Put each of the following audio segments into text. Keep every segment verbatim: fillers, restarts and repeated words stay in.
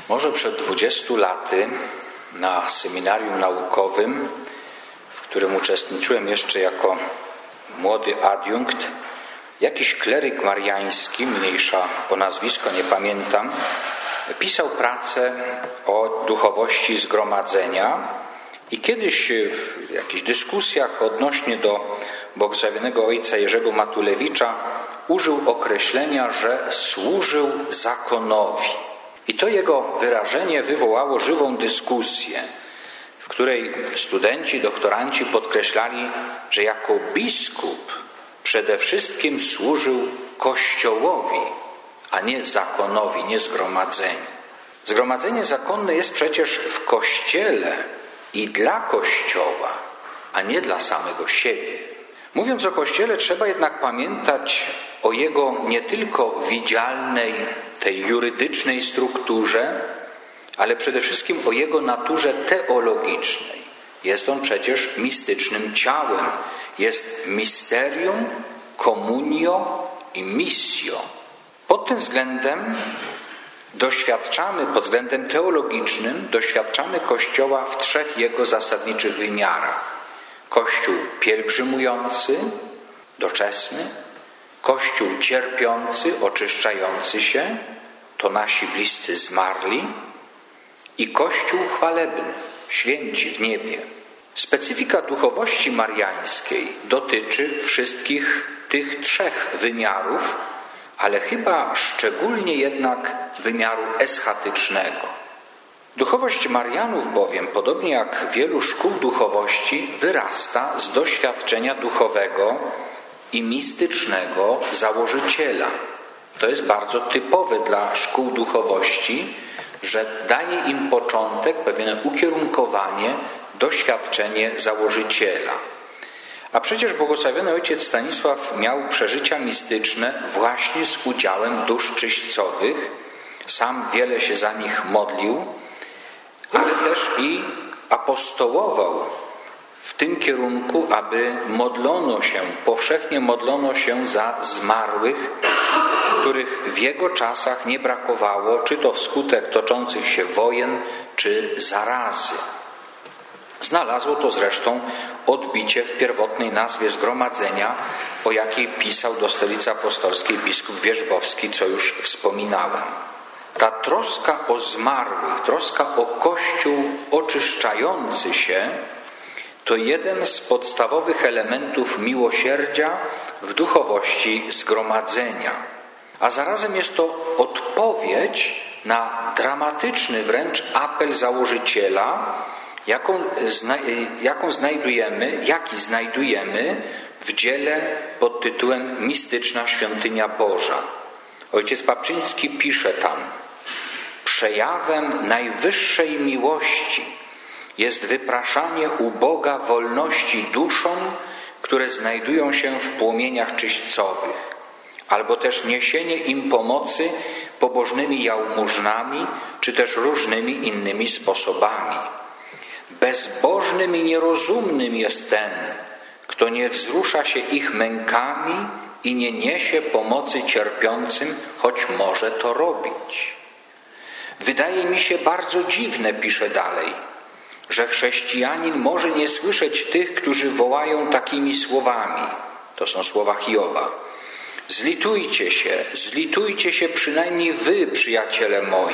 Może przed dwudziestu laty na seminarium naukowym, w którym uczestniczyłem jeszcze jako młody adiunkt, jakiś kleryk mariański, mniejsza po nazwisko, nie pamiętam, pisał pracę o duchowości zgromadzenia i kiedyś w jakichś dyskusjach odnośnie do błogosławionego ojca Jerzego Matulewicza użył określenia, że służył zakonowi. I to jego wyrażenie wywołało żywą dyskusję, w której studenci, doktoranci podkreślali, że jako biskup przede wszystkim służył Kościołowi, a nie zakonowi, nie zgromadzeniu. Zgromadzenie zakonne jest przecież w Kościele i dla Kościoła, a nie dla samego siebie. Mówiąc o Kościele, trzeba jednak pamiętać o jego nie tylko widzialnej, tej jurydycznej strukturze, ale przede wszystkim o jego naturze teologicznej. Jest on przecież mistycznym ciałem. Jest misterium, communio i missio. Pod tym względem doświadczamy, pod względem teologicznym, doświadczamy Kościoła w trzech jego zasadniczych wymiarach. Kościół pielgrzymujący, doczesny, Kościół cierpiący, oczyszczający się, to nasi bliscy zmarli, i Kościół chwalebny, święci w niebie. Specyfika duchowości mariańskiej dotyczy wszystkich tych trzech wymiarów, ale chyba szczególnie jednak wymiaru eschatycznego. Duchowość Marianów bowiem, podobnie jak wielu szkół duchowości, wyrasta z doświadczenia duchowego i mistycznego założyciela. To jest bardzo typowe dla szkół duchowości, że daje im początek, pewne ukierunkowanie, doświadczenie założyciela. A przecież błogosławiony ojciec Stanisław miał przeżycia mistyczne właśnie z udziałem dusz czyśćcowych. Sam wiele się za nich modlił, ale też i apostołował w tym kierunku, aby modlono się, powszechnie modlono się za zmarłych, których w jego czasach nie brakowało, czy to wskutek toczących się wojen, czy zarazy. Znalazło to zresztą odbicie w pierwotnej nazwie zgromadzenia, o jakiej pisał do Stolicy Apostolskiej biskup Wierzbowski, co już wspominałem. Ta troska o zmarłych, troska o Kościół oczyszczający się, to jeden z podstawowych elementów miłosierdzia w duchowości zgromadzenia. A zarazem jest to odpowiedź na dramatyczny wręcz apel założyciela, jaką, jaką znajdujemy, jaki znajdujemy w dziele pod tytułem Mistyczna Świątynia Boża. Ojciec Papczyński pisze tam: przejawem najwyższej miłości jest wypraszanie u Boga wolności duszom, które znajdują się w płomieniach czyśćcowych, albo też niesienie im pomocy pobożnymi jałmużnami, czy też różnymi innymi sposobami. Bezbożnym i nierozumnym jest ten, kto nie wzrusza się ich mękami i nie niesie pomocy cierpiącym, choć może to robić. Wydaje mi się bardzo dziwne, pisze dalej, że chrześcijanin może nie słyszeć tych, którzy wołają takimi słowami. To są słowa Hioba. Zlitujcie się, zlitujcie się przynajmniej wy, przyjaciele moi.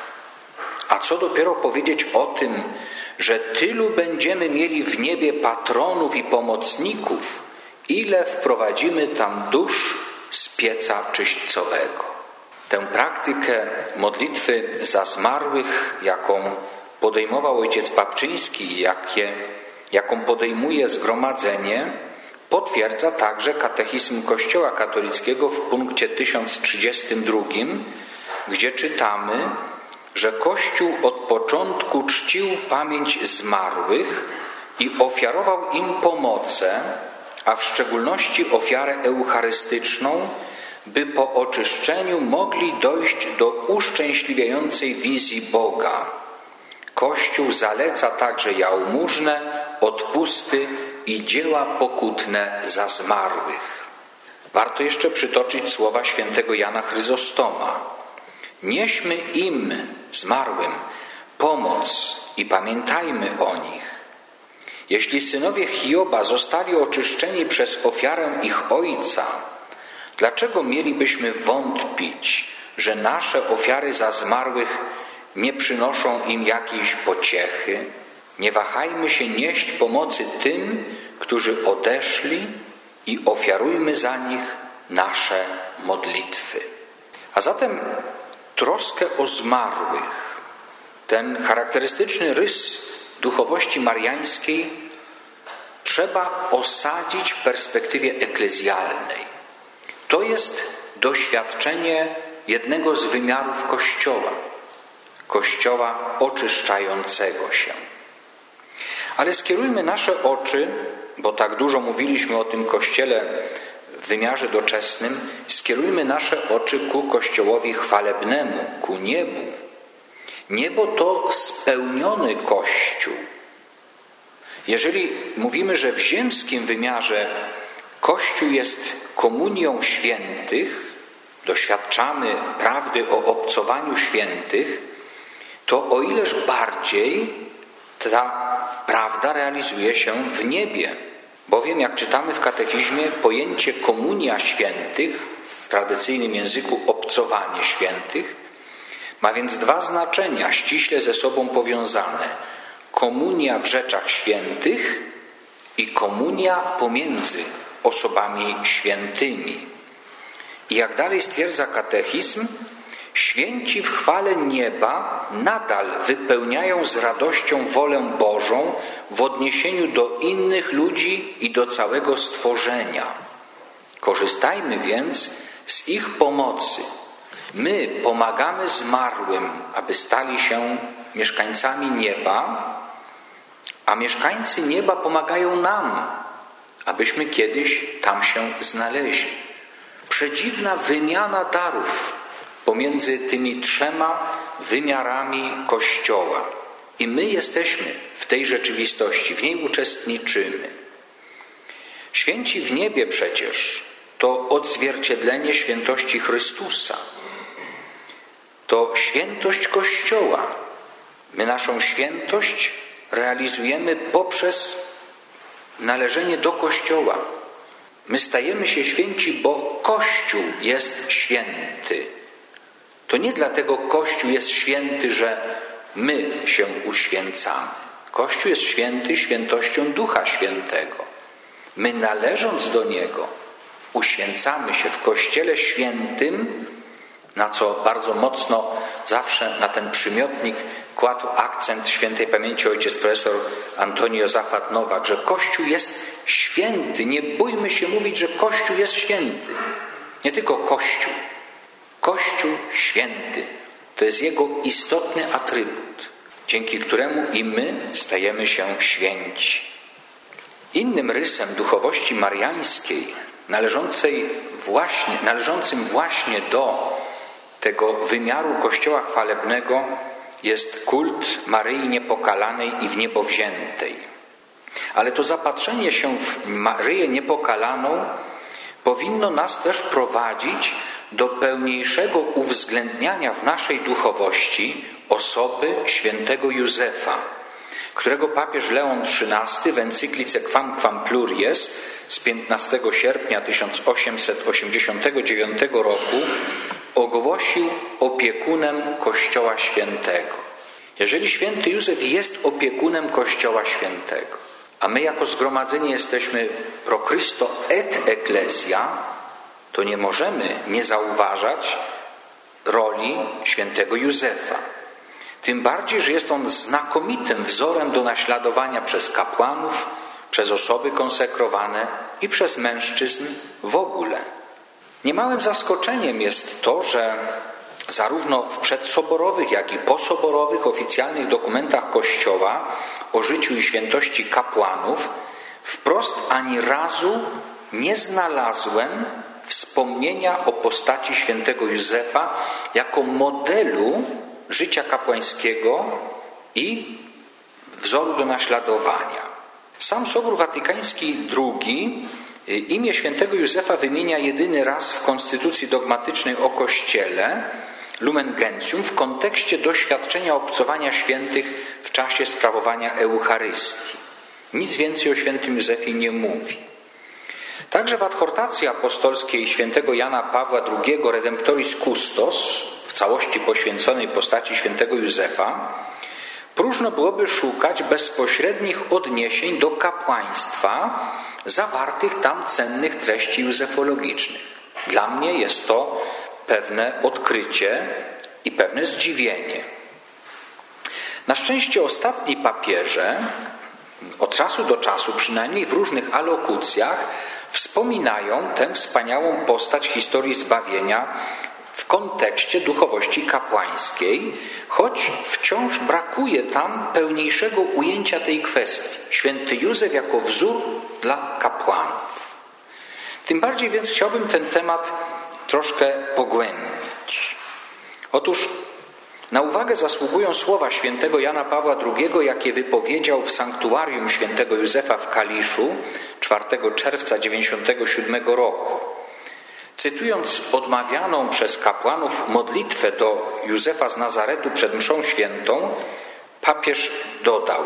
A co dopiero powiedzieć o tym, że tylu będziemy mieli w niebie patronów i pomocników, ile wprowadzimy tam dusz z pieca czyśćcowego. Tę praktykę modlitwy za zmarłych, jaką podejmował ojciec Papczyński, jakie, jaką podejmuje zgromadzenie, potwierdza także katechizm Kościoła katolickiego w punkcie tysiąc trzydziestym drugim, gdzie czytamy, że Kościół od początku czcił pamięć zmarłych i ofiarował im pomocę, a w szczególności ofiarę eucharystyczną, by po oczyszczeniu mogli dojść do uszczęśliwiającej wizji Boga. Kościół zaleca także jałmużnę, odpusty i dzieła pokutne za zmarłych. Warto jeszcze przytoczyć słowa świętego Jana Chryzostoma. Nieśmy im zmarłym pomoc i pamiętajmy o nich. Jeśli synowie Hioba zostali oczyszczeni przez ofiarę ich ojca, dlaczego mielibyśmy wątpić, że nasze ofiary za zmarłych nie przynoszą im jakiejś pociechy? Nie wahajmy się nieść pomocy tym, którzy odeszli, i ofiarujmy za nich nasze modlitwy. A zatem troskę o zmarłych, ten charakterystyczny rys duchowości mariańskiej trzeba osadzić w perspektywie eklezjalnej. To jest doświadczenie jednego z wymiarów Kościoła, Kościoła oczyszczającego się. Ale skierujmy nasze oczy, bo tak dużo mówiliśmy o tym Kościele w wymiarze doczesnym, skierujmy nasze oczy ku Kościołowi chwalebnemu, ku niebu. Niebo to spełniony Kościół. Jeżeli mówimy, że w ziemskim wymiarze Kościół jest komunią świętych, doświadczamy prawdy o obcowaniu świętych, to o ileż bardziej ta prawda realizuje się w niebie. Bowiem, jak czytamy w katechizmie, pojęcie komunia świętych, w tradycyjnym języku obcowanie świętych, ma więc dwa znaczenia ściśle ze sobą powiązane. Komunia w rzeczach świętych i komunia pomiędzy osobami świętymi. I jak dalej stwierdza katechizm, święci w chwale nieba nadal wypełniają z radością wolę Bożą w odniesieniu do innych ludzi i do całego stworzenia. Korzystajmy więc z ich pomocy. My pomagamy zmarłym, aby stali się mieszkańcami nieba, a mieszkańcy nieba pomagają nam, abyśmy kiedyś tam się znaleźli. Przedziwna wymiana darów pomiędzy tymi trzema wymiarami Kościoła. I my jesteśmy w tej rzeczywistości, w niej uczestniczymy. Święci w niebie przecież to odzwierciedlenie świętości Chrystusa. To świętość Kościoła. My naszą świętość realizujemy poprzez należenie do Kościoła. My stajemy się święci, bo Kościół jest święty. To nie dlatego Kościół jest święty, że my się uświęcamy. Kościół jest święty świętością Ducha Świętego. My, należąc do Niego, uświęcamy się w Kościele świętym, na co bardzo mocno zawsze na ten przymiotnik kładł akcent świętej pamięci ojciec profesor Antoni Jozafat Nowak, że Kościół jest święty. Nie bójmy się mówić, że Kościół jest święty. Nie tylko Kościół. Kościół święty. To jest Jego istotny atrybut, dzięki któremu i my stajemy się święci. Innym rysem duchowości mariańskiej, należącej właśnie, należącym właśnie do tego wymiaru Kościoła chwalebnego, jest kult Maryi Niepokalanej i Wniebowziętej. Ale to zapatrzenie się w Maryję Niepokalaną powinno nas też prowadzić do pełniejszego uwzględniania w naszej duchowości osoby świętego Józefa, którego papież Leon trzynasty w encyklice Quam Quam Pluries z piętnastego sierpnia tysiąc osiemset osiemdziesiątego dziewiątego roku ogłosił opiekunem Kościoła Świętego. Jeżeli święty Józef jest opiekunem Kościoła Świętego, a my jako zgromadzenie jesteśmy pro Christo et Ecclesia, to nie możemy nie zauważać roli świętego Józefa. Tym bardziej, że jest on znakomitym wzorem do naśladowania przez kapłanów, przez osoby konsekrowane i przez mężczyzn w ogóle. Niemałym zaskoczeniem jest to, że zarówno w przedsoborowych, jak i posoborowych oficjalnych dokumentach Kościoła o życiu i świętości kapłanów wprost ani razu nie znalazłem wspomnienia o postaci świętego Józefa jako modelu życia kapłańskiego i wzoru do naśladowania. Sam Sobór Watykański drugi imię świętego Józefa wymienia jedyny raz w konstytucji dogmatycznej o Kościele, Lumen Gentium w kontekście doświadczenia obcowania świętych w czasie sprawowania Eucharystii. Nic więcej o świętym Józefie nie mówi. Także w adhortacji apostolskiej świętego Jana Pawła drugiego Redemptoris Custos, w całości poświęconej postaci świętego Józefa, próżno byłoby szukać bezpośrednich odniesień do kapłaństwa zawartych tam cennych treści józefologicznych. Dla mnie jest to pewne odkrycie i pewne zdziwienie. Na szczęście ostatni papieże od czasu do czasu, przynajmniej w różnych alokucjach, wspominają tę wspaniałą postać historii zbawienia w kontekście duchowości kapłańskiej, choć wciąż brakuje tam pełniejszego ujęcia tej kwestii. Święty Józef jako wzór dla kapłanów. Tym bardziej więc chciałbym ten temat troszkę pogłębić. Otóż na uwagę zasługują słowa świętego Jana Pawła drugiego, jakie wypowiedział w sanktuarium świętego Józefa w Kaliszu czwartego czerwca dziewięćdziesiątego siódmego roku. Cytując odmawianą przez kapłanów modlitwę do Józefa z Nazaretu przed mszą świętą, papież dodał: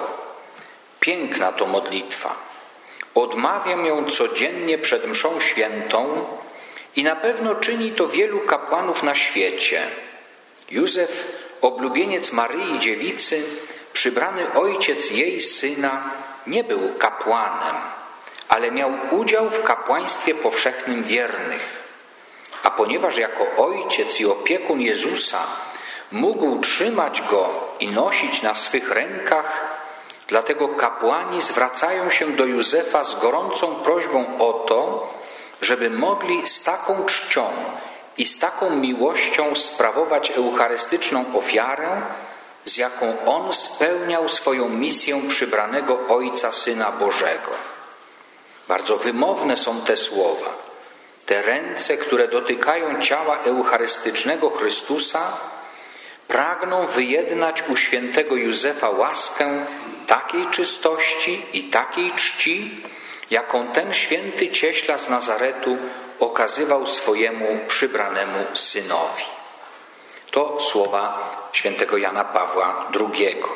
piękna to modlitwa. Odmawiam ją codziennie przed mszą świętą i na pewno czyni to wielu kapłanów na świecie. Józef, oblubieniec Maryi Dziewicy, przybrany ojciec jej syna, nie był kapłanem, ale miał udział w kapłaństwie powszechnym wiernych. A ponieważ jako ojciec i opiekun Jezusa mógł trzymać Go i nosić na swych rękach, dlatego kapłani zwracają się do Józefa z gorącą prośbą o to, żeby mogli z taką czcią i z taką miłością sprawować eucharystyczną ofiarę, z jaką on spełniał swoją misję przybranego Ojca Syna Bożego. Bardzo wymowne są te słowa. Te ręce, które dotykają ciała eucharystycznego Chrystusa, pragną wyjednać u świętego Józefa łaskę takiej czystości i takiej czci, jaką ten święty cieśla z Nazaretu okazywał swojemu przybranemu synowi. To słowa świętego Jana Pawła drugiego.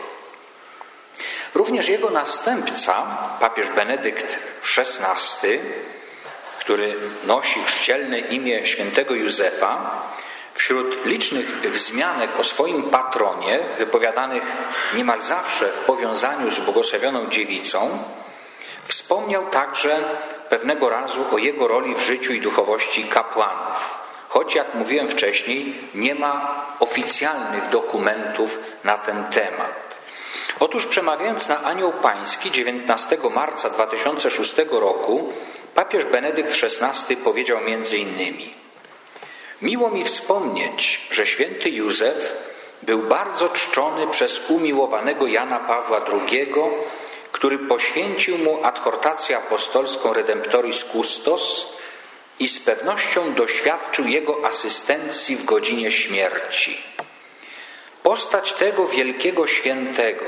Również jego następca, papież Benedykt szesnasty, który nosi chrzcielne imię świętego Józefa, wśród licznych wzmianek o swoim patronie, wypowiadanych niemal zawsze w powiązaniu z błogosławioną dziewicą, wspomniał także pewnego razu o jego roli w życiu i duchowości kapłanów. Choć, jak mówiłem wcześniej, nie ma oficjalnych dokumentów na ten temat. Otóż przemawiając na Anioł Pański dziewiętnastego marca dwa tysiące szóstego roku, papież Benedykt szesnasty powiedział między innymi: miło mi wspomnieć, że święty Józef był bardzo czczony przez umiłowanego Jana Pawła drugiego, który poświęcił mu adhortację apostolską Redemptoris Custos i z pewnością doświadczył jego asystencji w godzinie śmierci. Postać tego wielkiego świętego,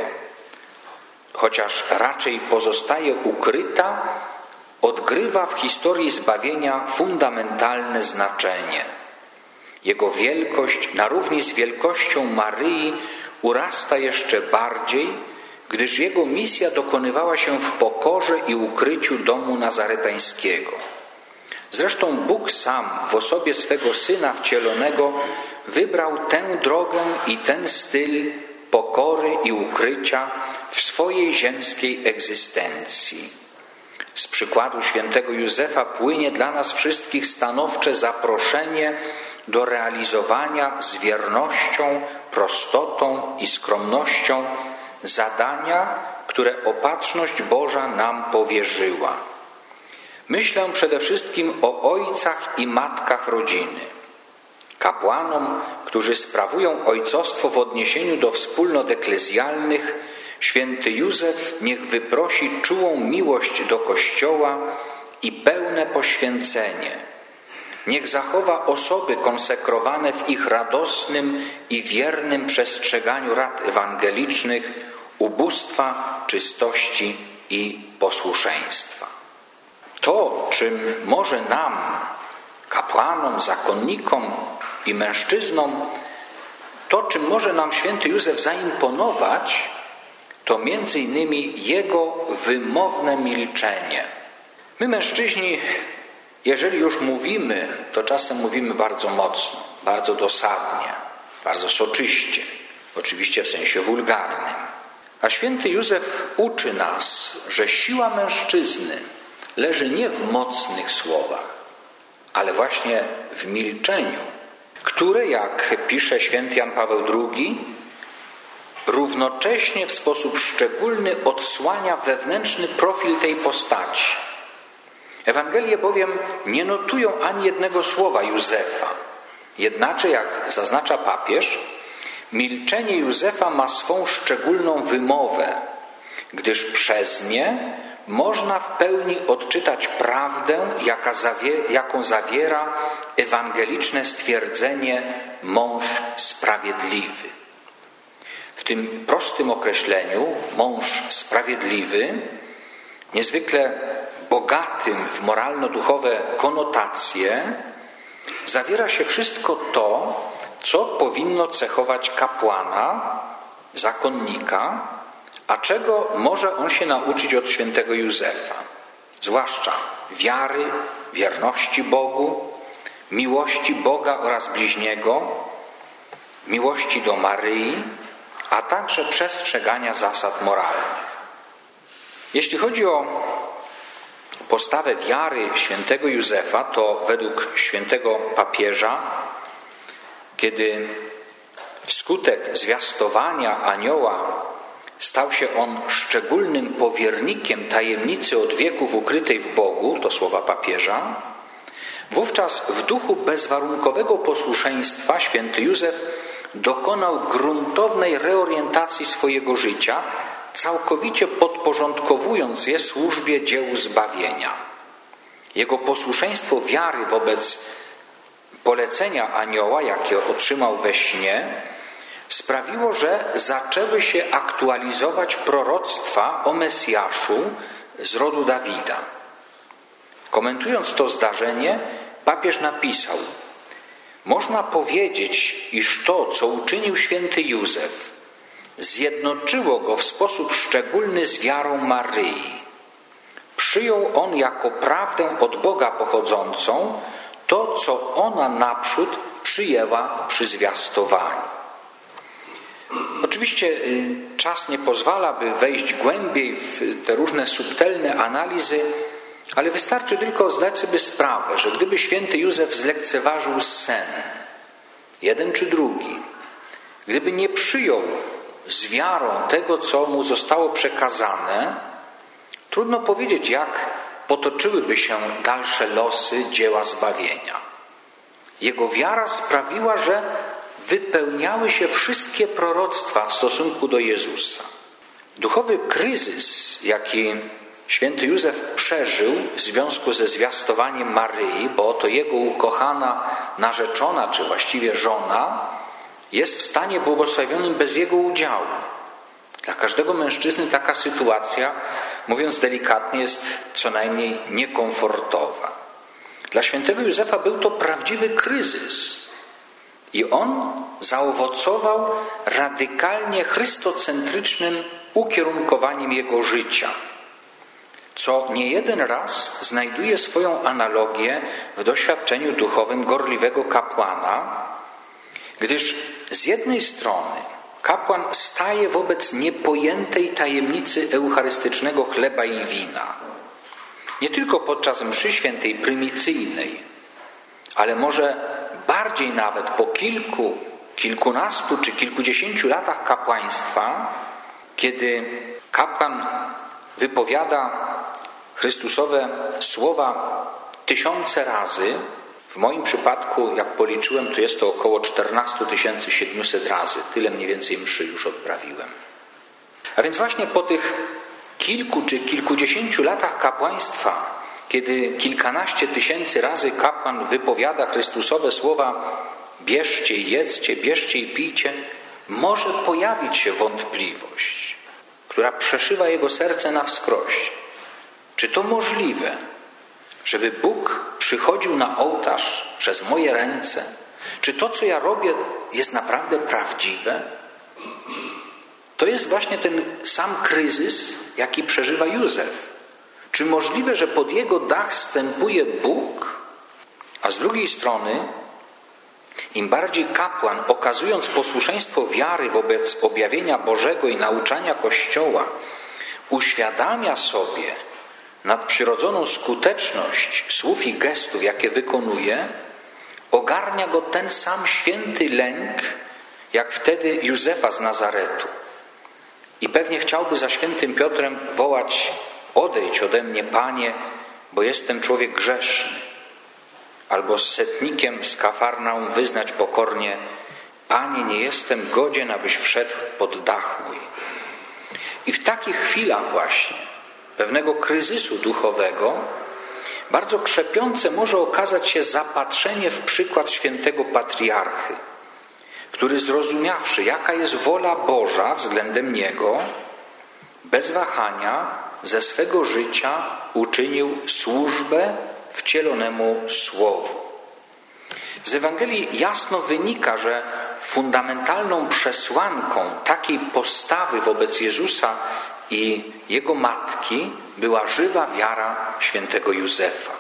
chociaż raczej pozostaje ukryta, odgrywa w historii zbawienia fundamentalne znaczenie. Jego wielkość na równi z wielkością Maryi urasta jeszcze bardziej, gdyż jego misja dokonywała się w pokorze i ukryciu domu nazaretańskiego. Zresztą Bóg sam w osobie swego Syna wcielonego wybrał tę drogę i ten styl pokory i ukrycia w swojej ziemskiej egzystencji. Z przykładu świętego Józefa płynie dla nas wszystkich stanowcze zaproszenie do realizowania z wiernością, prostotą i skromnością zadania, które Opatrzność Boża nam powierzyła. Myślę przede wszystkim o ojcach i matkach rodziny. Kapłanom, którzy sprawują ojcostwo w odniesieniu do wspólnot eklezjalnych, święty Józef niech wyprosi czułą miłość do Kościoła i pełne poświęcenie. Niech zachowa osoby konsekrowane w ich radosnym i wiernym przestrzeganiu rad ewangelicznych, ubóstwa, czystości i posłuszeństwa. To, czym może nam, kapłanom, zakonnikom i mężczyznom, to, czym może nam święty Józef zaimponować, to między innymi jego wymowne milczenie. My mężczyźni, jeżeli już mówimy, to czasem mówimy bardzo mocno, bardzo dosadnie, bardzo soczyście, oczywiście w sensie wulgarnym. A święty Józef uczy nas, że siła mężczyzny leży nie w mocnych słowach, ale właśnie w milczeniu, które, jak pisze święty Jan Paweł drugi, równocześnie w sposób szczególny odsłania wewnętrzny profil tej postaci. Ewangelie bowiem nie notują ani jednego słowa Józefa. Jednakże, jak zaznacza papież, milczenie Józefa ma swą szczególną wymowę, gdyż przez nie można w pełni odczytać prawdę, jaka zawie- jaką zawiera ewangeliczne stwierdzenie mąż sprawiedliwy. W tym prostym określeniu mąż sprawiedliwy, niezwykle bogatym w moralno-duchowe konotacje, zawiera się wszystko to, co powinno cechować kapłana, zakonnika, a czego może on się nauczyć od świętego Józefa, zwłaszcza wiary, wierności Bogu, miłości Boga oraz bliźniego, miłości do Maryi, a także przestrzegania zasad moralnych. Jeśli chodzi o postawę wiary świętego Józefa, to według świętego papieża, kiedy wskutek zwiastowania anioła stał się on szczególnym powiernikiem tajemnicy od wieków ukrytej w Bogu, to słowa papieża, wówczas w duchu bezwarunkowego posłuszeństwa święty Józef dokonał gruntownej reorientacji swojego życia, całkowicie podporządkowując je służbie dziełu zbawienia. Jego posłuszeństwo wiary wobec polecenia anioła, jakie otrzymał we śnie, sprawiło, że zaczęły się aktualizować proroctwa o Mesjaszu z rodu Dawida. Komentując to zdarzenie, papież napisał: można powiedzieć, iż to, co uczynił święty Józef, zjednoczyło go w sposób szczególny z wiarą Maryi. Przyjął on jako prawdę od Boga pochodzącą to, co ona naprzód przyjęła przy zwiastowaniu. Oczywiście czas nie pozwala, by wejść głębiej w te różne subtelne analizy, ale wystarczy tylko zdać sobie sprawę, że gdyby święty Józef zlekceważył sen, jeden czy drugi, gdyby nie przyjął z wiarą tego, co mu zostało przekazane, trudno powiedzieć, jak potoczyłyby się dalsze losy dzieła zbawienia. Jego wiara sprawiła, że wypełniały się wszystkie proroctwa w stosunku do Jezusa. Duchowy kryzys, jaki święty Józef przeżył w związku ze zwiastowaniem Maryi, bo oto jego ukochana narzeczona, czy właściwie żona, jest w stanie błogosławionym bez jego udziału. Dla każdego mężczyzny taka sytuacja, mówiąc delikatnie, jest co najmniej niekomfortowa. Dla świętego Józefa był to prawdziwy kryzys i on zaowocował radykalnie chrystocentrycznym ukierunkowaniem jego życia, co nie jeden raz znajduje swoją analogię w doświadczeniu duchowym gorliwego kapłana, gdyż z jednej strony kapłan staje wobec niepojętej tajemnicy eucharystycznego chleba i wina, nie tylko podczas mszy świętej prymicyjnej, ale może bardziej nawet po kilku, kilkunastu czy kilkudziesięciu latach kapłaństwa, kiedy kapłan wypowiada Chrystusowe słowa tysiące razy. W moim przypadku, jak policzyłem, to jest to około czternaście tysięcy siedemset razy. Tyle mniej więcej mszy już odprawiłem. A więc właśnie po tych kilku czy kilkudziesięciu latach kapłaństwa, kiedy kilkanaście tysięcy razy kapłan wypowiada Chrystusowe słowa bierzcie i jedzcie, bierzcie i pijcie, może pojawić się wątpliwość, która przeszywa jego serce na wskroś. Czy to możliwe, żeby Bóg przychodził na ołtarz przez moje ręce, Czy to, co ja robię, jest naprawdę prawdziwe? To jest właśnie ten sam kryzys, jaki przeżywa Józef. Czy możliwe, że pod jego dach wstępuje Bóg? A z drugiej strony, im bardziej kapłan, okazując posłuszeństwo wiary wobec objawienia Bożego i nauczania Kościoła, uświadamia sobie nadprzyrodzoną skuteczność słów i gestów, jakie wykonuje, ogarnia go ten sam święty lęk, jak wtedy Józefa z Nazaretu. I pewnie chciałby za świętym Piotrem wołać: odejdź ode mnie, Panie, bo jestem człowiek grzeszny. Albo z setnikiem z Kafarnaum wyznać pokornie: Panie, nie jestem godzien, abyś wszedł pod dach mój. I w takich chwilach właśnie pewnego kryzysu duchowego bardzo krzepiące może okazać się zapatrzenie w przykład świętego patriarchy, który zrozumiawszy, jaka jest wola Boża względem niego, bez wahania ze swego życia uczynił służbę wcielonemu Słowu. Z Ewangelii jasno wynika, że fundamentalną przesłanką takiej postawy wobec Jezusa i Jego matki była żywa wiara świętego Józefa.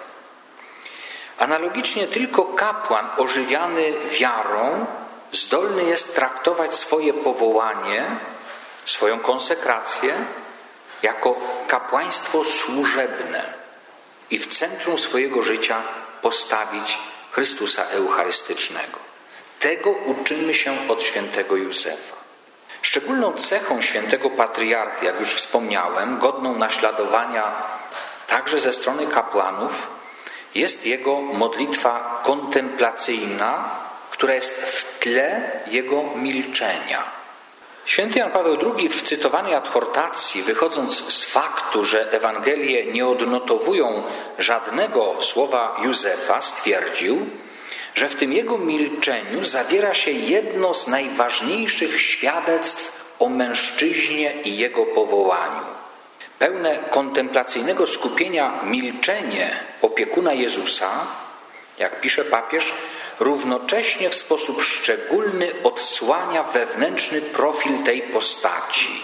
Analogicznie tylko kapłan ożywiany wiarą zdolny jest traktować swoje powołanie, swoją konsekrację jako kapłaństwo służebne i w centrum swojego życia postawić Chrystusa Eucharystycznego. Tego uczymy się od świętego Józefa. Szczególną cechą świętego patriarchy, jak już wspomniałem, godną naśladowania także ze strony kapłanów, jest jego modlitwa kontemplacyjna, która jest w tle jego milczenia. Święty Jan Paweł drugi w cytowanej adhortacji, wychodząc z faktu, że Ewangelie nie odnotowują żadnego słowa Józefa, stwierdził, że w tym jego milczeniu zawiera się jedno z najważniejszych świadectw o mężczyźnie i jego powołaniu. Pełne kontemplacyjnego skupienia milczenie opiekuna Jezusa, jak pisze papież, równocześnie w sposób szczególny odsłania wewnętrzny profil tej postaci.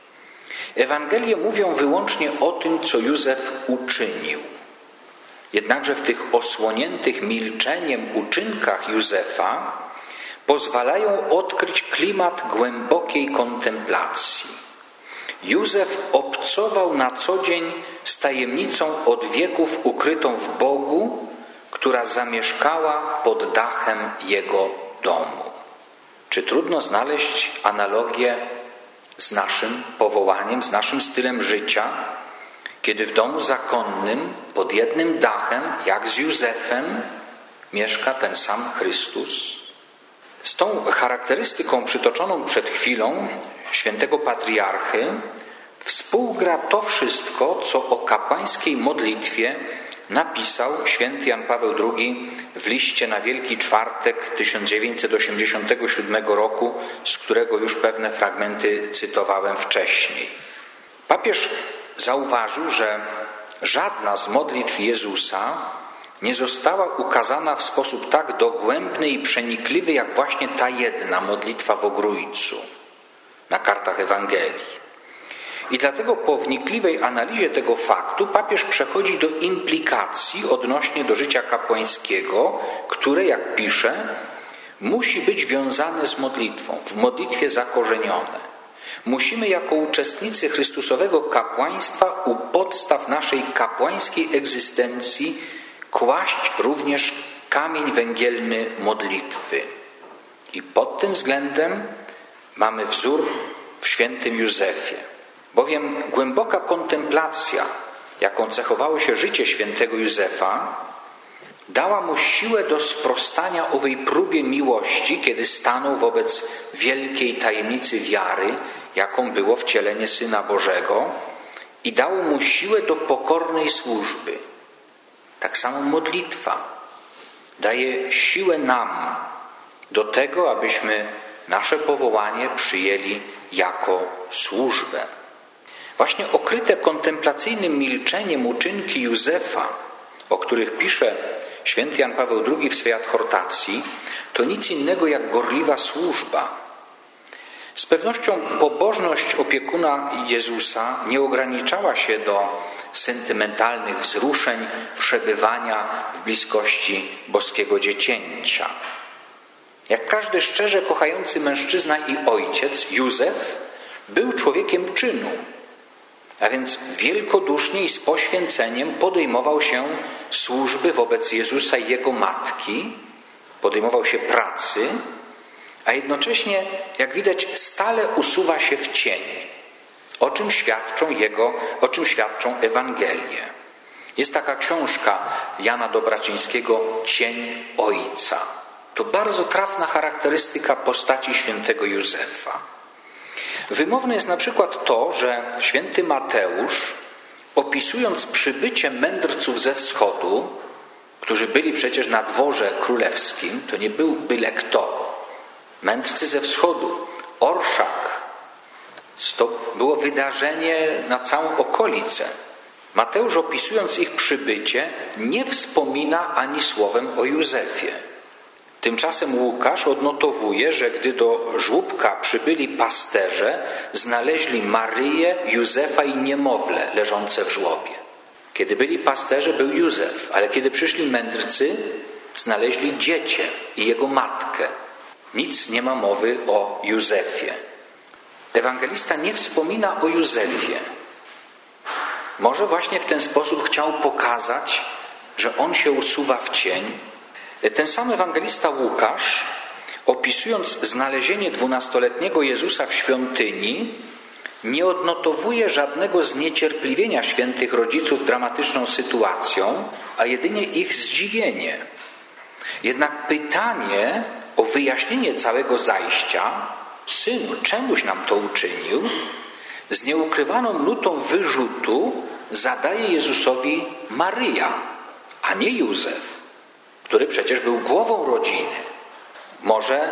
Ewangelie mówią wyłącznie o tym, co Józef uczynił. Jednakże w tych osłoniętych milczeniem uczynkach Józefa pozwalają odkryć klimat głębokiej kontemplacji. Józef obcował na co dzień z tajemnicą od wieków ukrytą w Bogu, która zamieszkała pod dachem jego domu. Czy trudno znaleźć analogię z naszym powołaniem, z naszym stylem życia, kiedy w domu zakonnym, pod jednym dachem, jak z Józefem, mieszka ten sam Chrystus? Z tą charakterystyką przytoczoną przed chwilą świętego patriarchy współgra to wszystko, co o kapłańskiej modlitwie napisał święty Jan Paweł drugi w liście na Wielki Czwartek tysiąc dziewięćset osiemdziesiątego siódmego roku, z którego już pewne fragmenty cytowałem wcześniej. Papież zauważył, że żadna z modlitw Jezusa nie została ukazana w sposób tak dogłębny i przenikliwy, jak właśnie ta jedna modlitwa w Ogrójcu na kartach Ewangelii. I dlatego po wnikliwej analizie tego faktu papież przechodzi do implikacji odnośnie do życia kapłańskiego, które, jak pisze, musi być wiązane z modlitwą, w modlitwie zakorzenione. Musimy jako uczestnicy Chrystusowego kapłaństwa u podstaw naszej kapłańskiej egzystencji kłaść również kamień węgielny modlitwy. I pod tym względem mamy wzór w świętym Józefie. Bowiem głęboka kontemplacja, jaką cechowało się życie świętego Józefa, dała mu siłę do sprostania owej próbie miłości, kiedy stanął wobec wielkiej tajemnicy wiary, jaką było wcielenie Syna Bożego, i dało mu siłę do pokornej służby. Tak samo modlitwa daje siłę nam do tego, abyśmy nasze powołanie przyjęli jako służbę. Właśnie okryte kontemplacyjnym milczeniem uczynki Józefa, o których pisze święty Jan Paweł drugi w swej adhortacji, to nic innego jak gorliwa służba. Z pewnością pobożność opiekuna Jezusa nie ograniczała się do sentymentalnych wzruszeń przebywania w bliskości boskiego dziecięcia. Jak każdy szczerze kochający mężczyzna i ojciec, Józef był człowiekiem czynu, a więc wielkodusznie i z poświęceniem podejmował się służby wobec Jezusa i Jego matki, podejmował się pracy, a jednocześnie, jak widać, stale usuwa się w cień, o czym świadczą jego, o czym świadczą Ewangelie. Jest taka książka Jana Dobraczyńskiego „Cień Ojca”. To bardzo trafna charakterystyka postaci świętego Józefa. Wymowne jest na przykład to, że święty Mateusz, opisując przybycie mędrców ze wschodu, którzy byli przecież na dworze królewskim, to nie był byle kto, mędrcy ze wschodu, orszak, to było wydarzenie na całą okolicę. Mateusz, opisując ich przybycie, nie wspomina ani słowem o Józefie. Tymczasem Łukasz odnotowuje, że gdy do żłóbka przybyli pasterze, znaleźli Maryję, Józefa i niemowlę leżące w żłobie. Kiedy byli pasterze, był Józef, ale kiedy przyszli mędrcy, znaleźli dziecię i jego matkę. Nic nie ma mowy o Józefie. Ewangelista nie wspomina o Józefie. Może właśnie w ten sposób chciał pokazać, że on się usuwa w cień. Ten sam ewangelista Łukasz, opisując znalezienie dwunastoletniego Jezusa w świątyni, nie odnotowuje żadnego zniecierpliwienia świętych rodziców dramatyczną sytuacją, a jedynie ich zdziwienie. Jednak pytanie o wyjaśnienie całego zajścia, synu, czemuś nam to uczynił, z nieukrywaną nutą wyrzutu zadaje Jezusowi Maryja, a nie Józef, który przecież był głową rodziny. Może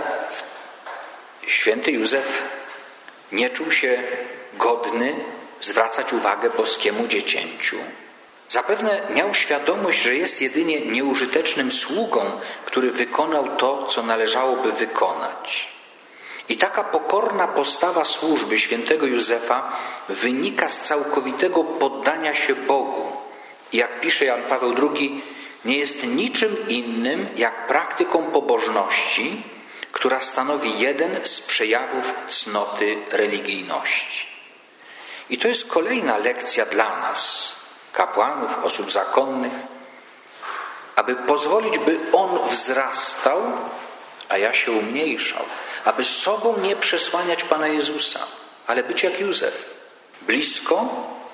święty Józef nie czuł się godny zwracać uwagę boskiemu dziecięciu. Zapewne miał świadomość, że jest jedynie nieużytecznym sługą, który wykonał to, co należałoby wykonać. I taka pokorna postawa służby świętego Józefa wynika z całkowitego poddania się Bogu. I jak pisze Jan Paweł drugi, nie jest niczym innym jak praktyką pobożności, która stanowi jeden z przejawów cnoty religijności. I to jest kolejna lekcja dla nas, kapłanów, osób zakonnych, aby pozwolić, by on wzrastał, a ja się umniejszał, aby sobą nie przesłaniać Pana Jezusa, ale być jak Józef, blisko,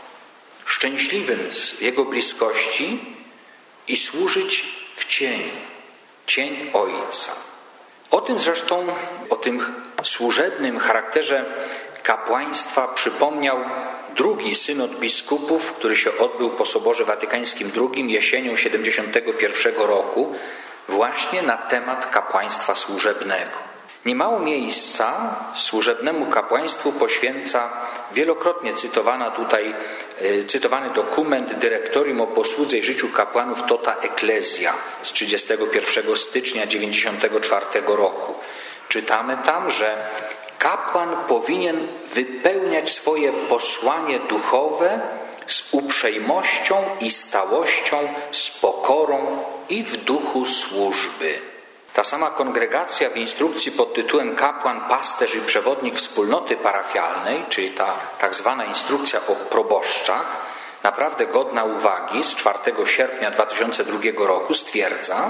szczęśliwym z Jego bliskości i służyć w cieniu, cień Ojca. O tym zresztą, o tym służebnym charakterze kapłaństwa przypomniał drugi synod biskupów, który się odbył po Soborze Watykańskim drugim jesienią siedemdziesiątego pierwszego roku, właśnie na temat kapłaństwa służebnego. Niemało miejsca służebnemu kapłaństwu poświęca wielokrotnie cytowana tutaj, cytowany dokument Dyrektorium o posłudze i życiu kapłanów Tota Ecclesia z trzydziestego pierwszego stycznia dziewięćdziesiątego czwartego roku. Czytamy tam, że kapłan powinien wypełniać swoje posłanie duchowe z uprzejmością i stałością, z pokorą i w duchu służby. Ta sama kongregacja w instrukcji pod tytułem Kapłan, pasterz i przewodnik wspólnoty parafialnej, czyli ta tak zwana instrukcja o proboszczach, naprawdę godna uwagi, z czwartego sierpnia dwa tysiące drugiego roku stwierdza,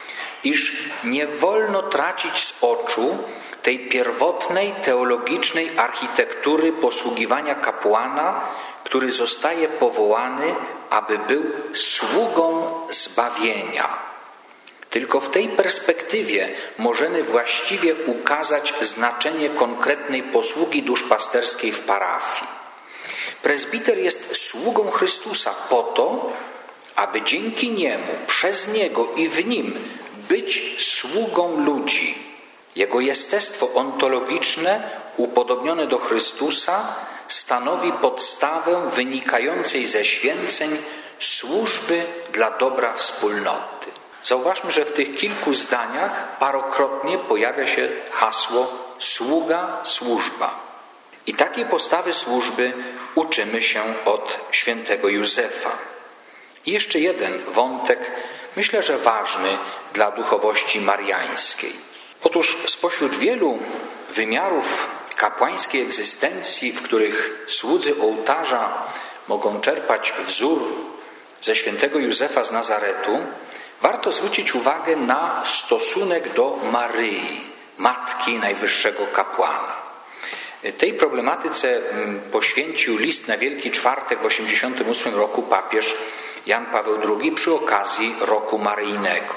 iż nie wolno tracić z oczu tej pierwotnej teologicznej architektury posługiwania kapłana, który zostaje powołany, aby był sługą zbawienia. Tylko w tej perspektywie możemy właściwie ukazać znaczenie konkretnej posługi duszpasterskiej w parafii. Prezbiter jest sługą Chrystusa po to, aby dzięki Niemu, przez Niego i w Nim być sługą ludzi. Jego jestestwo ontologiczne, upodobnione do Chrystusa, stanowi podstawę wynikającej ze święceń służby dla dobra wspólnoty. Zauważmy, że w tych kilku zdaniach parokrotnie pojawia się hasło sługa, służba. I takiej postawy służby uczymy się od świętego Józefa. I jeszcze jeden wątek, myślę, że ważny dla duchowości mariańskiej. Otóż spośród wielu wymiarów kapłańskiej egzystencji, w których słudzy ołtarza mogą czerpać wzór ze świętego Józefa z Nazaretu, warto zwrócić uwagę na stosunek do Maryi, matki najwyższego kapłana. Tej problematyce poświęcił list na Wielki Czwartek w osiemdziesiątym ósmym roku papież Jan Paweł drugi przy okazji roku maryjnego.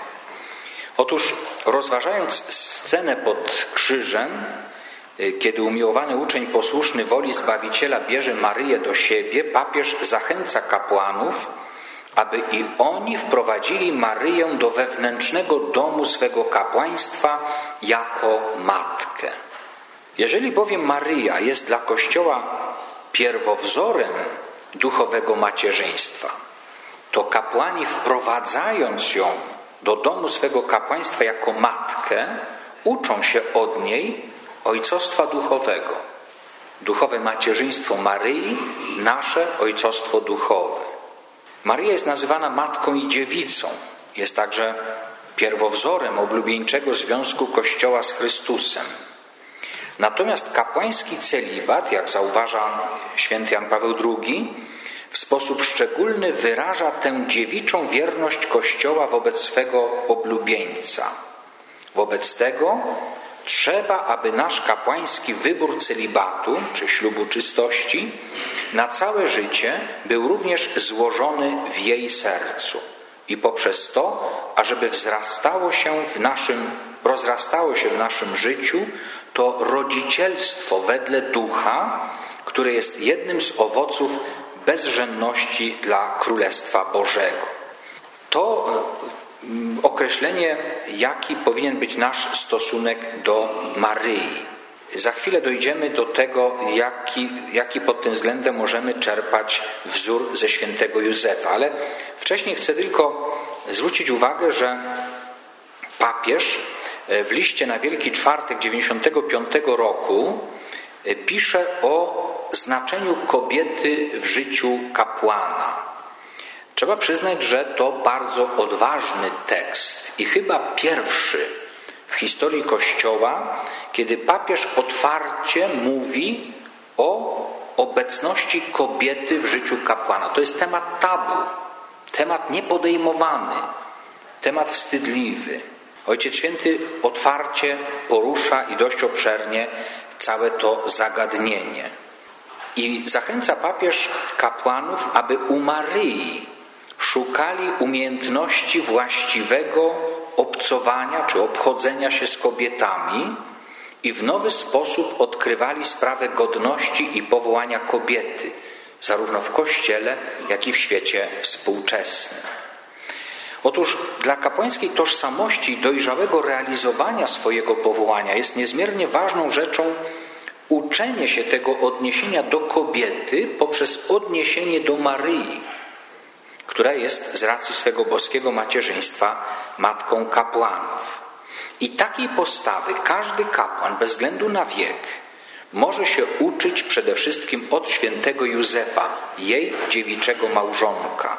Otóż rozważając scenę pod krzyżem, kiedy umiłowany uczeń posłuszny woli Zbawiciela bierze Maryję do siebie, papież zachęca kapłanów, aby i oni wprowadzili Maryję do wewnętrznego domu swego kapłaństwa jako matkę. Jeżeli bowiem Maryja jest dla Kościoła pierwowzorem duchowego macierzyństwa, to kapłani, wprowadzając ją do domu swego kapłaństwa jako matkę, uczą się od niej ojcostwa duchowego. Duchowe macierzyństwo Maryi, nasze ojcostwo duchowe. Maryja jest nazywana matką i dziewicą. Jest także pierwowzorem oblubieńczego związku Kościoła z Chrystusem. Natomiast kapłański celibat, jak zauważa święty Jan Paweł drugi, w sposób szczególny wyraża tę dziewiczą wierność Kościoła wobec swego oblubieńca. Wobec tego trzeba, aby nasz kapłański wybór celibatu, czy ślubu czystości, na całe życie był również złożony w jej sercu. I poprzez to, ażeby wzrastało się w naszym, rozrastało się w naszym życiu to rodzicielstwo wedle ducha, które jest jednym z owoców bezżenności dla Królestwa Bożego. To określenie, jaki powinien być nasz stosunek do Maryi. Za chwilę dojdziemy do tego, jaki, jaki pod tym względem możemy czerpać wzór ze świętego Józefa. Ale wcześniej chcę tylko zwrócić uwagę, że papież w liście na Wielki Czwartek dziewięćdziesiątego piątego roku pisze o znaczeniu kobiety w życiu kapłana. Trzeba przyznać, że to bardzo odważny tekst i chyba pierwszy w historii Kościoła, kiedy papież otwarcie mówi o obecności kobiety w życiu kapłana. To jest temat tabu, temat niepodejmowany, temat wstydliwy. Ojciec Święty otwarcie porusza i dość obszernie całe to zagadnienie. I zachęca papież kapłanów, aby u Maryi szukali umiejętności właściwego obcowania czy obchodzenia się z kobietami i w nowy sposób odkrywali sprawę godności i powołania kobiety, zarówno w Kościele, jak i w świecie współczesnym. Otóż dla kapłańskiej tożsamości i dojrzałego realizowania swojego powołania jest niezmiernie ważną rzeczą uczenie się tego odniesienia do kobiety poprzez odniesienie do Maryi, która jest z racji swego boskiego macierzyństwa matką kapłanów. I takiej postawy każdy kapłan, bez względu na wiek, może się uczyć przede wszystkim od świętego Józefa, jej dziewiczego małżonka.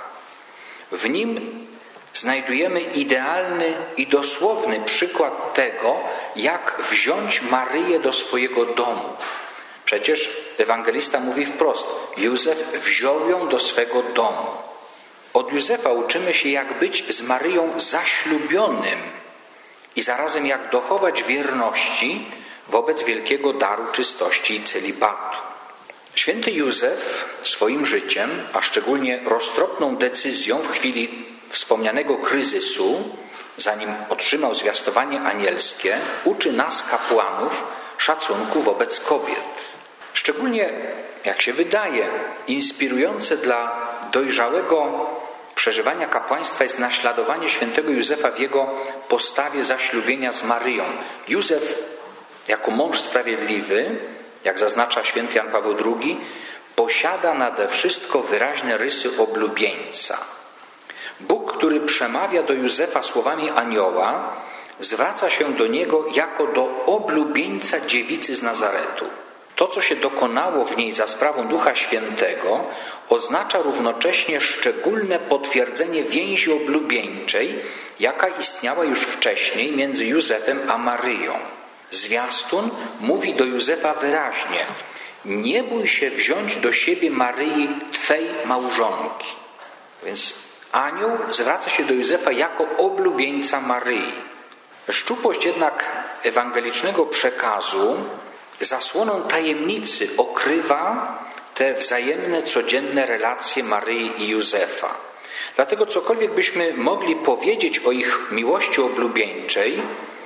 W nim znajdujemy idealny i dosłowny przykład tego, jak wziąć Maryję do swojego domu. Przecież ewangelista mówi wprost: Józef wziął ją do swego domu. Od Józefa uczymy się, jak być z Maryją zaślubionym i zarazem jak dochować wierności wobec wielkiego daru czystości i celibatu. Święty Józef swoim życiem, a szczególnie roztropną decyzją w chwili wspomnianego kryzysu, zanim otrzymał zwiastowanie anielskie, uczy nas, kapłanów, szacunku wobec kobiet. Szczególnie, jak się wydaje, inspirujące dla dojrzałego przeżywania kapłaństwa jest naśladowanie świętego Józefa w jego postawie zaślubienia z Maryją. Józef jako mąż sprawiedliwy, jak zaznacza święty Jan Paweł drugi, posiada nade wszystko wyraźne rysy oblubieńca. Bóg który przemawia do Józefa słowami anioła, zwraca się do niego jako do oblubieńca dziewicy z Nazaretu. To, co się dokonało w niej za sprawą Ducha Świętego, oznacza równocześnie szczególne potwierdzenie więzi oblubieńczej, jaka istniała już wcześniej między Józefem a Maryją. Zwiastun mówi do Józefa wyraźnie: nie bój się wziąć do siebie Maryi, Twej małżonki. Więc anioł zwraca się do Józefa jako oblubieńca Maryi. Szczupłość jednak ewangelicznego przekazu zasłoną tajemnicy okrywa te wzajemne, codzienne relacje Maryi i Józefa. Dlatego cokolwiek byśmy mogli powiedzieć o ich miłości oblubieńczej,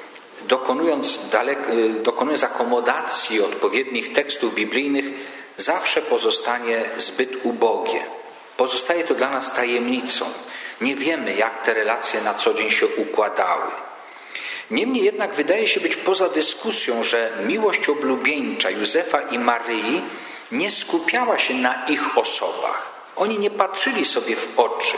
dokonując, dalek, dokonując akomodacji odpowiednich tekstów biblijnych, zawsze pozostanie zbyt ubogie. Pozostaje to dla nas tajemnicą. Nie wiemy, jak te relacje na co dzień się układały. Niemniej jednak wydaje się być poza dyskusją, że miłość oblubieńcza Józefa i Maryi nie skupiała się na ich osobach. Oni nie patrzyli sobie w oczy,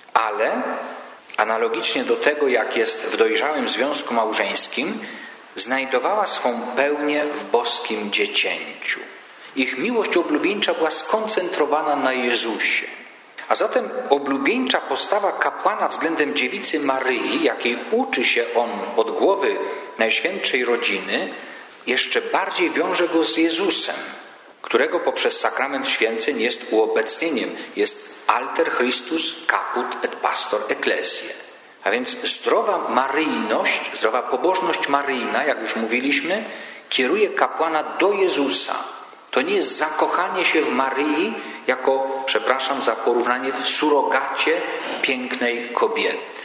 ale analogicznie do tego, jak jest w dojrzałym związku małżeńskim, znajdowała swą pełnię w boskim dziecięciu. Ich miłość oblubieńcza była skoncentrowana na Jezusie. A zatem oblubieńcza postawa kapłana względem dziewicy Maryi, jakiej uczy się on od głowy Najświętszej Rodziny, jeszcze bardziej wiąże go z Jezusem, którego poprzez sakrament święceń jest uobecnieniem, jest alter Christus caput et pastor ecclesiae. A więc zdrowa maryjność, zdrowa pobożność maryjna, jak już mówiliśmy, kieruje kapłana do Jezusa. To nie jest zakochanie się w Maryi jako, przepraszam za porównanie, w surogacie pięknej kobiety.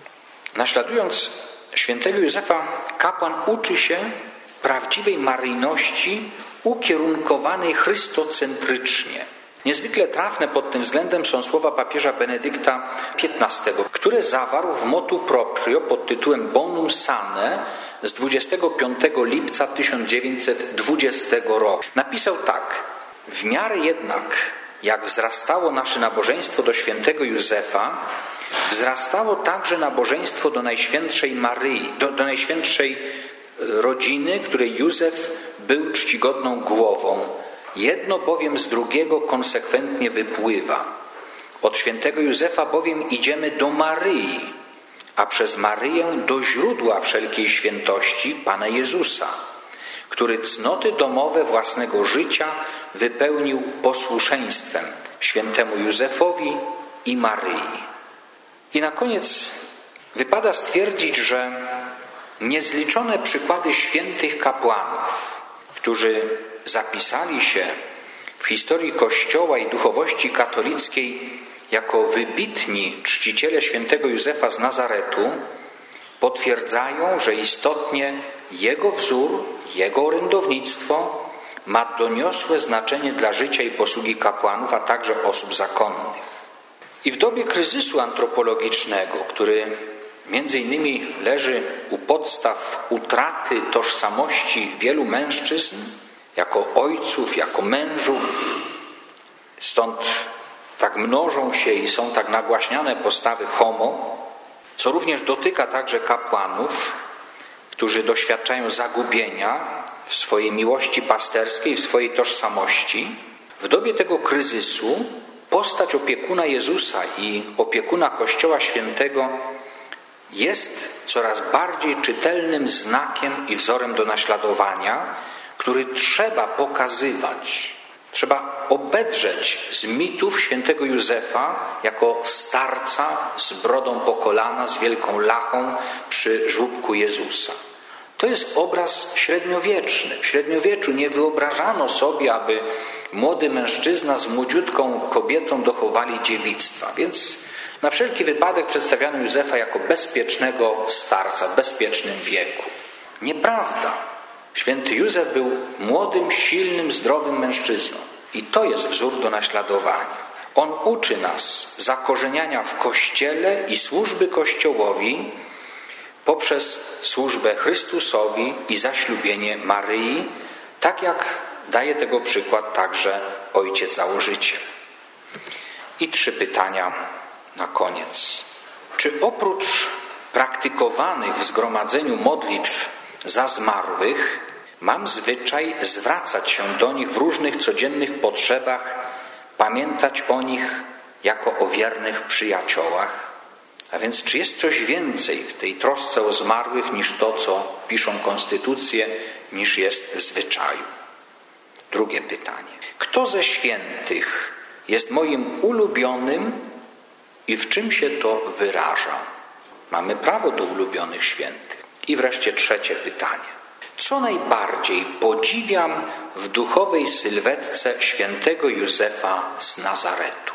Naśladując świętego Józefa, kapłan uczy się prawdziwej maryjności ukierunkowanej chrystocentrycznie. Niezwykle trafne pod tym względem są słowa papieża Benedykta piętnastego, które zawarł w motu proprio pod tytułem Bonum Sane z dwudziestego piątego lipca tysiąc dziewięćset dwudziestego roku. Napisał tak: w miarę jednak, jak wzrastało nasze nabożeństwo do świętego Józefa, wzrastało także nabożeństwo do Najświętszej Maryi, do, do Najświętszej Rodziny, której Józef był czcigodną głową. Jedno bowiem z drugiego konsekwentnie wypływa. Od świętego Józefa bowiem idziemy do Maryi, a przez Maryję do źródła wszelkiej świętości, Pana Jezusa, który cnoty domowe własnego życia wypełnił posłuszeństwem świętemu Józefowi i Maryi. I na koniec wypada stwierdzić, że niezliczone przykłady świętych kapłanów, którzy zapisali się w historii Kościoła i duchowości katolickiej jako wybitni czciciele świętego Józefa z Nazaretu, potwierdzają, że istotnie jego wzór, jego orędownictwo ma doniosłe znaczenie dla życia i posługi kapłanów, a także osób zakonnych. I w dobie kryzysu antropologicznego, który między innymi leży u podstaw utraty tożsamości wielu mężczyzn, jako ojców, jako mężów, stąd tak mnożą się i są tak nagłaśniane postawy homo, co również dotyka także kapłanów, którzy doświadczają zagubienia w swojej miłości pasterskiej, w swojej tożsamości. W dobie tego kryzysu postać opiekuna Jezusa i opiekuna Kościoła Świętego jest coraz bardziej czytelnym znakiem i wzorem do naśladowania, który trzeba pokazywać. Trzeba obedrzeć z mitów świętego Józefa jako starca z brodą po kolana, z wielką lachą przy żłóbku Jezusa. To jest obraz średniowieczny. W średniowieczu nie wyobrażano sobie, aby młody mężczyzna z młodziutką kobietą dochowali dziewictwa. Więc na wszelki wypadek przedstawiano Józefa jako bezpiecznego starca w bezpiecznym wieku. Nieprawda. Święty Józef był młodym, silnym, zdrowym mężczyzną. I to jest wzór do naśladowania. On uczy nas zakorzeniania w Kościele i służby Kościołowi poprzez służbę Chrystusowi i zaślubienie Maryi, tak jak daje tego przykład także ojciec założyciel. I trzy pytania na koniec. czy oprócz praktykowanych w zgromadzeniu modlitw za zmarłych mam zwyczaj zwracać się do nich w różnych codziennych potrzebach, pamiętać o nich jako o wiernych przyjaciołach? A więc czy jest coś więcej w tej trosce o zmarłych niż to, co piszą konstytucje, niż jest w zwyczaju? Drugie pytanie. Kto ze świętych jest moim ulubionym i w czym się to wyraża? Mamy prawo do ulubionych świętych. I wreszcie trzecie pytanie. Co najbardziej podziwiam w duchowej sylwetce świętego Józefa z Nazaretu?